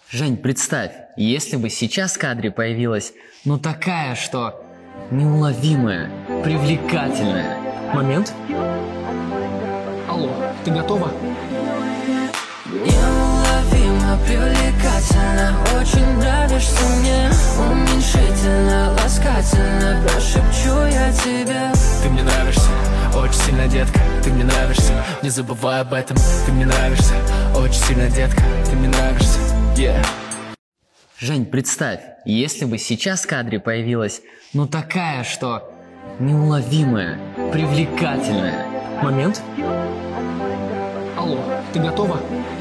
Жень, представь, если бы сейчас в кадре появилась, такая, что неуловимая, привлекательная. Момент. Алло, ты готова? Неуловимо, привлекательно, очень нравишься мне. Уменьшительно, ласкательно, прошепчу я тебе. Ты мне нравишься, очень сильно, детка. Ты мне нравишься, не забывай об этом. Ты мне нравишься, очень сильно, детка. Ты мне нравишься, yeah. Жень, представь, если бы сейчас в кадре появилась, такая, что неуловимая, привлекательная. Момент. Алло, ты готова?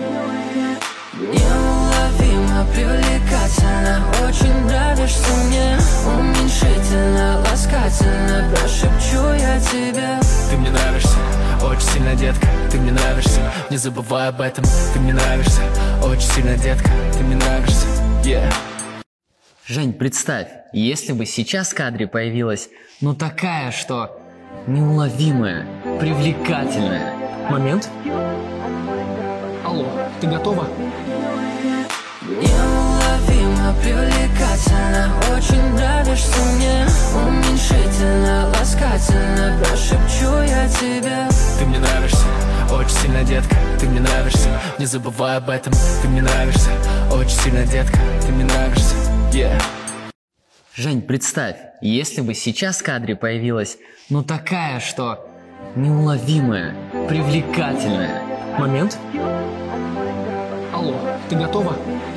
Неуловимо, привлекательно, очень нравишься мне. Уменьшительно, ласкательно, прошепчу я тебе. Ты мне нравишься, очень сильно, детка. Ты мне нравишься, не забывай об этом. Ты мне нравишься, очень сильно, детка. Ты мне нравишься, yeah. Жень, представь, если бы сейчас в кадре появилась, такая, что неуловимая, привлекательная. Момент. Алло, ты готова? Неуловимо, привлекательно, очень нравишься мне. Уменьшительно, ласкательно, прошепчу я тебе. Ты мне нравишься, очень сильно, детка. Ты мне нравишься, не забывай об этом. Ты мне нравишься, очень сильно, детка. Ты мне нравишься, yeah. Жень, представь, если бы сейчас в кадре появилась, такая, что неуловимая, привлекательная. Момент. Алло, ты готова?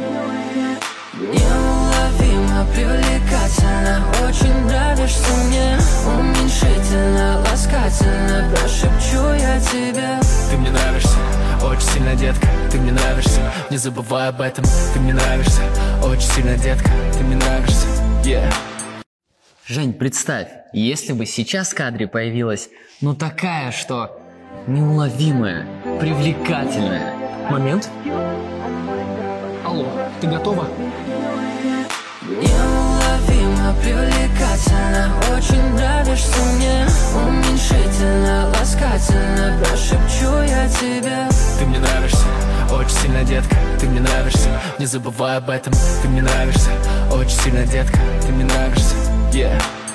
Неуловимо, привлекательно, очень нравишься мне. Уменьшительно, ласкательно, прошепчу я тебе. Ты мне нравишься, очень сильно, детка. Ты мне нравишься, не забывай об этом. Ты мне нравишься, очень сильно, детка. Ты мне нравишься, yeah. Жень, представь, если бы сейчас в кадре появилась, такая, что неуловимая, привлекательная. Момент. Алло, ты готова? Неуловимо, привлекательно, очень нравишься мне. Уменьшительно, ласкательно, прошепчу я тебе. Ты мне нравишься, очень сильно, детка. Ты мне нравишься, не забывай об этом. Ты мне нравишься, очень сильно, детка. Ты мне нравишься, yeah.